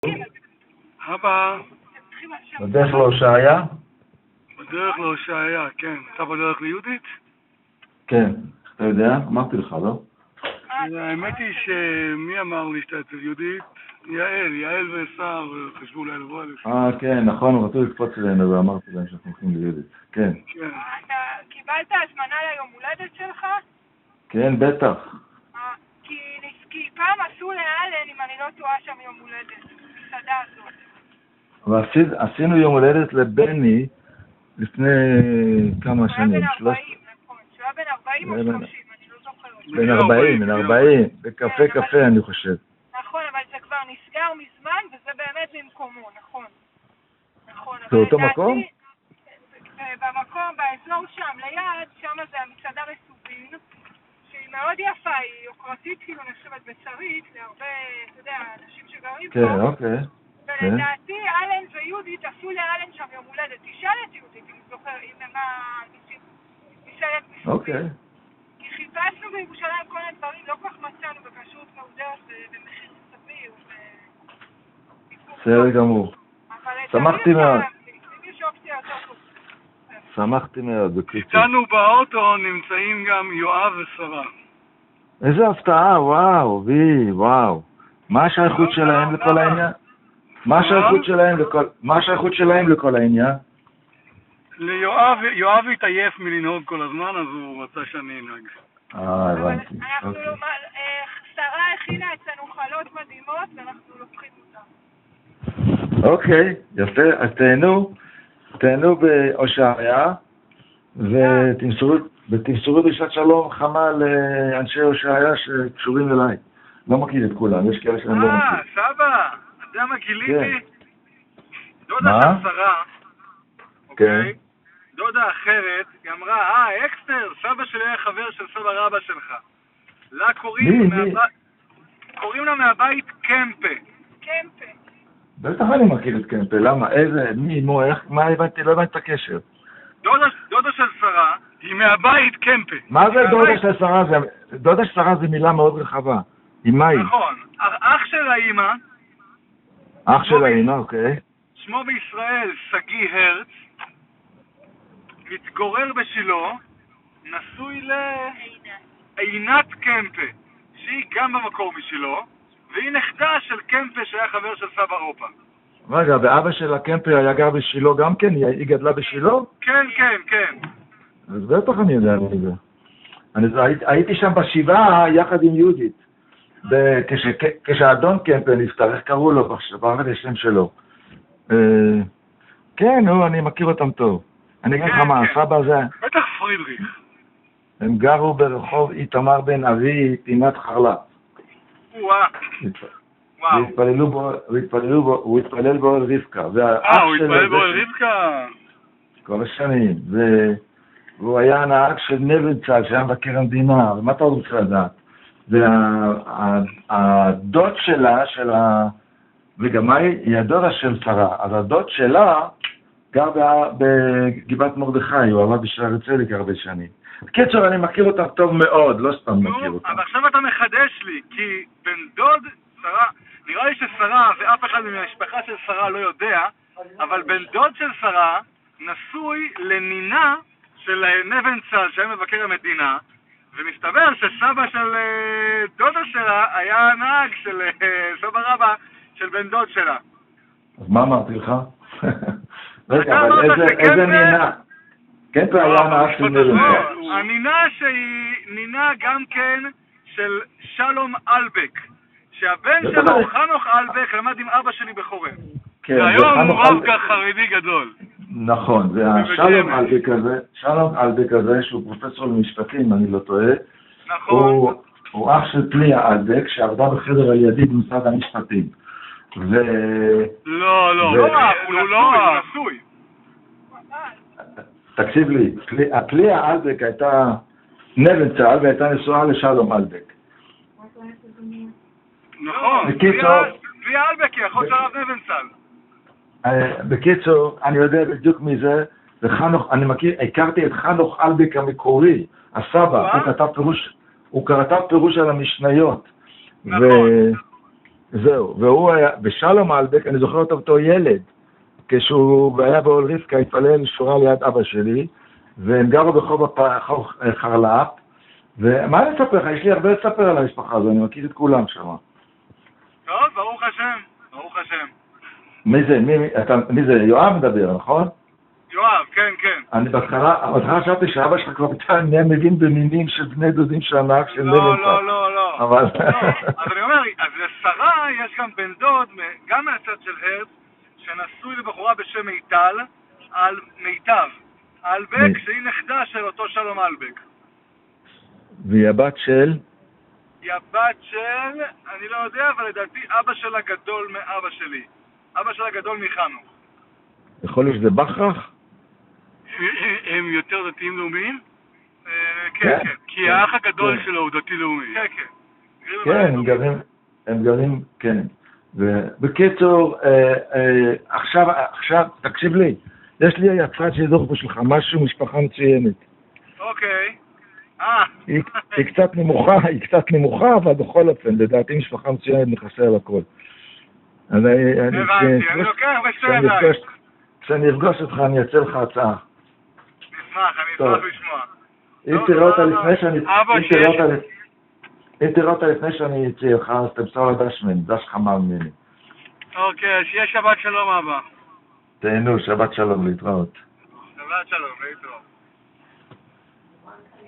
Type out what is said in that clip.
אבא, בדרך להושעיה? בדרך להושעיה, כן. אתה בדרך ליהודית? כן, אתה יודע? אמרתי לך, לא? האמת היא שמי אמר לי שאתה אצל יהודית? יעל וסער חשבו אולי לבוא אליך. כן, נכון, רצו לקפוץ אלינו ואמרתי להם שאנחנו הולכים ליהודית. כן. אתה קיבלת הזמנה ליום הולדת שלך? כן, בטח. כי פעם עשו לאלן, אם אני לא טועה, שם יום הולדת, מסעדה הזאת. אבל עשינו יום הולדת לבני לפני כמה שנים. הוא היה בן 40, נכון. שהוא היה בן 40 או 30, אני לא זוכרת. בן 40, בקפה אני חושב. נכון, אבל זה כבר נסגר מזמן, וזה באמת במקומו, נכון. נכון. זה אותו מקום? במקום, באזור שם, ליד, שם זה המסעדה רסובין, שהיא מאוד יפה, היא יוקרתית, כאילו נחשבת בצרית, להרבה, אתה יודע, אנשים שגרים פה. כן, אוקיי. ולדעתי, אלן ויהודית עשו לאלן שם יום הולדת. תשאל את יהודית, אם זוכר, אם הם מסעדת מסובים. אוקיי. כי חיפשנו בירושלים כל הדברים, לא כל כך מצאנו בכשרות מהודרת במחיר סביר. בסדר גמור. שמחתי מאוד. שמחתי מאוד, בקיצור. איתנו באוטו נמצאים גם יואב ושרה. איזה הפתעה, וואו, וואו. מה השייכות שלהם לכל העניין? מה השייכות שלהם לכל העניין? יואב התעייף מלנהוג כל הזמן, אז הוא רצה שאני אנהג. הבנתי. שרה הכינה אצלנו חלות מדהימות, ואנחנו לוקחים אותם. אוקיי, יפה, אז תהנו בהושעיה, ותמסרו דרישת שלום חמה לאנשי הושעיה שקשורים אליי. לא מכיר את כולם, יש כאלה שאני לא מכיר. סבא, אתה יודע מה גיליתי? דודה של שרה, אוקיי? דודה אחרת, היא אמרה, אקסטר, סבא שלי היה חבר של סבא רבא שלך. לה קוראים לה מהבית קמפה. קמפה. בטח אני מכיר את קמפה, למה? איזה, מי, איך, מה הבנתי? לא הבנתי את הקשר. דודה של שרה היא מהבית קמפה. מה זה דודה של שרה? דודה של שרה זה מילה מאוד רחבה. היא מה היא? נכון. אח של האמא. אח של האמא, אוקיי. שמו בישראל סגי הרץ. מתגורר בשילה. נשוי לעינת קמפה. שהיא גם במקור משילה. והיא נכדה של קמפה שהיה חבר של סבא רופה. רגע, ואבא של הקמפה היה גר בשילה גם כן? היא גדלה בשילה? כן. אז בטח אני יודע מזה. הייתי שם בשבעה יחד עם יהודית. כשאדון קמפה נפטר, איך קראו לו? בארץ השם שלו. כן, אני מכיר אותם טוב. אני אגיד לך מה, הסבא הזה... בטח פרידריך. הם גרו ברחוב איתמר בן אבי, פינת חרל"פ. הוא התפלל בו על רבקה. הוא התפלל בו על רבקה? כל השנים. והוא היה הנהג של נבנצל, שהיה מבקר המדינה. ומה אתה רוצה לדעת? והדוד שלה, וגם היא הדודה של שרה, אז הדוד שלה גר בגבעת מרדכי, הוא עבד בשערי צדק הרבה שנים. בקיצור, אני מכיר אותם טוב מאוד, לא סתם מכיר אותם. אבל עכשיו אתה מחדש לי, כי בן דוד שרה, נראה לי ששרה, ואף אחד מהמשפחה של שרה לא יודע, אבל בן דוד של שרה נשוי לנינה של נבנצל, שהיה מבקר המדינה, ומסתבר שסבא של דודה שלה היה נהג של סבא רבא של בן דוד שלה. אז מה אמרתי לך? רגע, אבל איזה נינה? כן, פה היה נהג של נבנצל. הנינה שהיא נינה גם כן של שלום אלבק, שהבן שלו הוא חנוך אלבק, למד עם אבא שלי בחורם. והיום הוא רב חרדי גדול. נכון, והשלום אלבק הזה, שהוא פרופסור למשפטים, אני לא טועה, הוא אח של פליה אלבק, שעבדה בחדר על ידי במשרד המשפטים. לא, הוא לא נשוי. תקשיב לי, פליה אלבק הייתה נבנצל והייתה נשואה לשלום אלבק. נכון, פליה אלבק היא אחות של הרב נבנצל. בקיצור, אני יודע בדיוק מזה, הכרתי את חנוך אלבק המקורי, הסבא, הוא כתב פירוש על המשניות. נכון. זהו, והוא היה, ושלום אלבק, אני זוכר אותו בתור ילד, כשהוא היה באול רבקה, התפלל שורה ליד אבא שלי, והם גרו ברחוב חרל"פ, ומה אני אספר לך? יש לי הרבה לספר על המשפחה הזו, אני מכיר את כולם שם. טוב, ברוך השם, ברוך השם. מי זה? יואב מדבר, נכון? יואב, כן, כן. אני בהתחלה חשבתי שאבא שלך כבר נהיה מבין במינים של בני דודים של הנהג של נבנצה. לא. אבל... אז אני אומר, אז לשרה יש גם בן דוד, גם מהצד של הרץ, שנשוי לבחורה בשם מיטל, על מיטב. אלבק, שהיא נכדה של אותו שלום אלבק. והיא הבת של? היא הבת של, אני לא יודע, אבל לדעתי אבא שלה גדול מאבא שלי. אבא שלה גדול מחנוך. יכול להיות שזה בחרך? הם יותר דתיים לאומיים? כן. כי האח הגדול שלו הוא דתי לאומי. כן. כן, הם גרים, כן. ובקיצור, עכשיו, תקשיב לי, יש לי הצעת שידוך בשבילך, משהו, משפחה מצוינת. אוקיי. היא קצת נמוכה, אבל בכל אופן, לדעתי משפחה מצוינת נכסה על הכל. הבנתי, אני לוקח בשתי ידיים. כשאני אפגוש אותך, אני אצא לך הצעה. נשמח, אני אשמח לשמוע. אם תראה אותה לפני שאני אצא לך, אז תמסור לדשמן, דש חמה ממני. אוקיי, שיהיה שבת שלום אבא. תהנו, שבת שלום, להתראות. שבת שלום, להתראות.